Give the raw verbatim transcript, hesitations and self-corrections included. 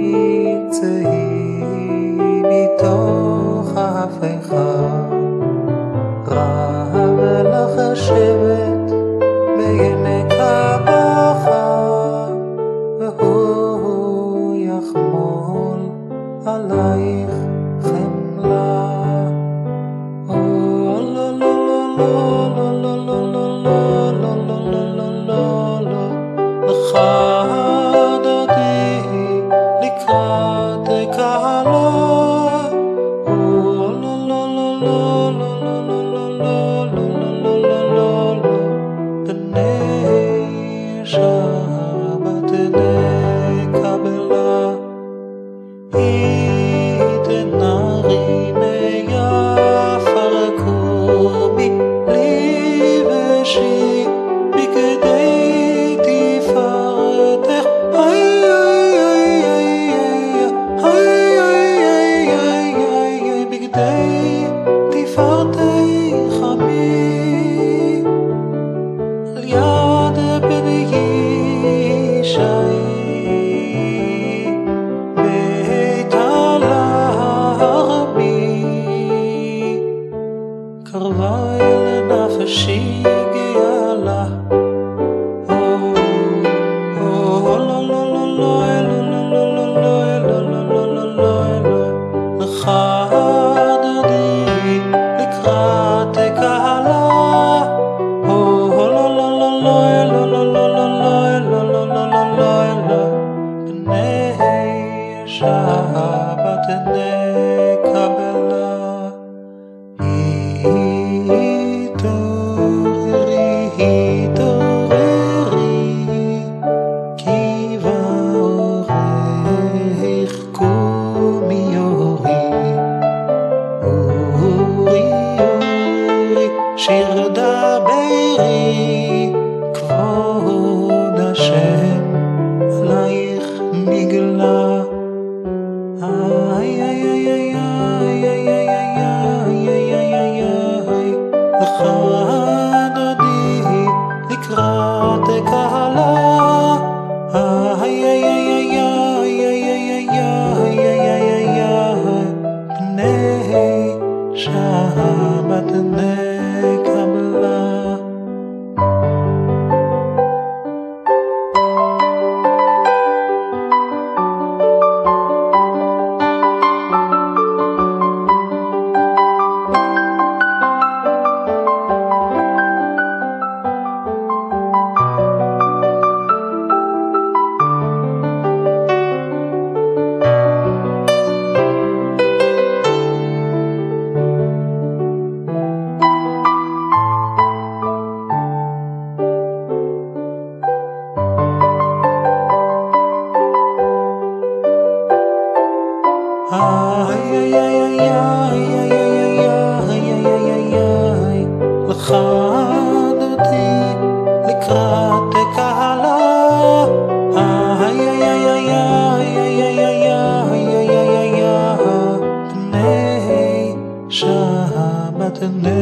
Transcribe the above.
צאי מתוך ההפכה, רב לך השבט בעמק הבכה, והוא יחמול עלייך חמלה. לקראת קהלה, בני שבת נקבלה, תנערי מיפרקו מבלי ושי בגדי תפארתך. בגדי תפארתך עמי על יד בני ישי, בית הלהרמי קרבה אל נפשי גאלה. חדדי לקראת קהלה, בני שבת נקבלה. התעוררי, התעוררי, כי באורך קומי אורי, אורי אורי שיר דברי, כבוד השם עלייך נגלה. איי איי איי איי איי איי איי איי איי חדדי לקראת קהלה, איי איי איי איי איי איי בני שבת נקבלה. חדדי לקראת קהלה, בני שבת